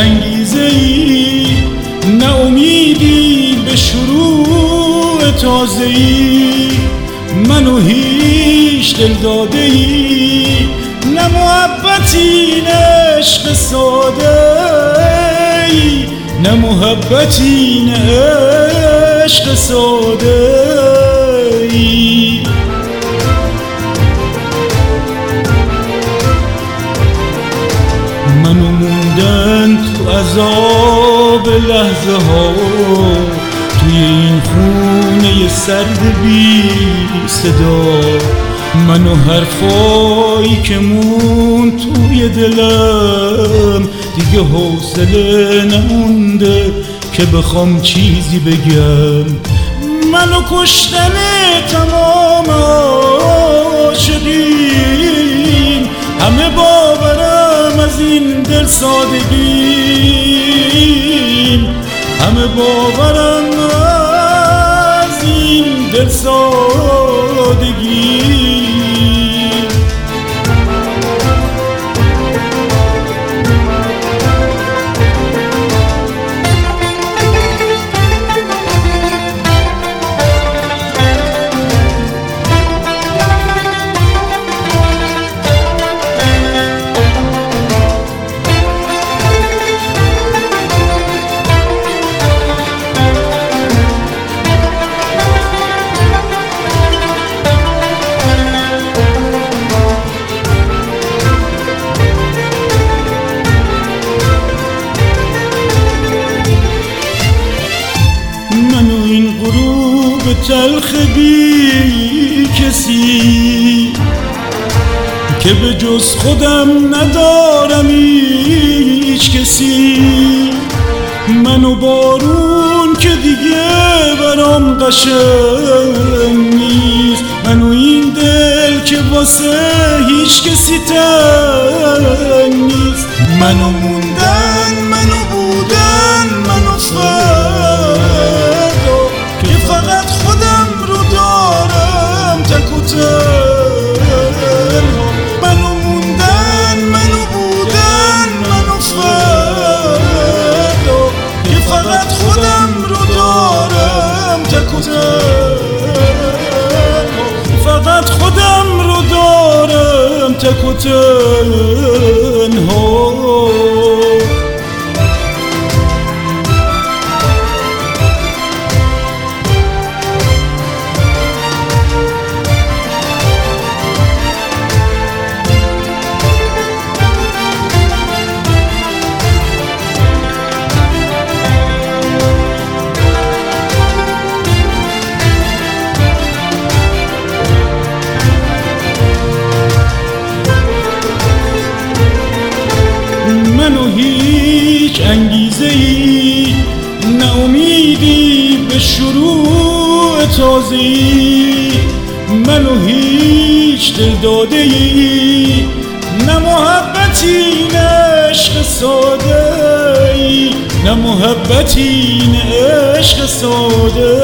انگیزه‌ای، نه امیدی به شروع تازه‌ای. منو هیچ دل داده‌ای، نه محبتی نه عشق ساده‌ای، نه محبتی نه عشق ساده‌ای. منو موندن تو عذاب لحظه ها، توی این خونه سرد بی صدا. منو حرفایی که موند توی دلم، دیگه حوصله نمونده که بخوام چیزی بگم. منو کشتن تمام عاشقین، همه باورم از این دل سادگین، همه باورم از این دل سادگین. تلخ بی کسی که به جز خودم ندارم هیچ کسی. منو بارون که دیگه برام قشنگ نیست، منو این دل که واسه هیچ کسی تنگ نیست. منو موندن، منو بودن، منو فردا که فقط خودم رو دارم تک و تنها. منو موندن، منو بودن، منو فردا که فقط خودم رو دارم تک و تنها. فقط خودم رو دارم تک و تنها. منو هیچ انگیزه‌ای، نه امیدی به شروع تازه‌ای. منو هیچ دل داده‌ای، نه محبتی نه عشق ساده‌ای، نه محبتی نه عشق ساده‌ای.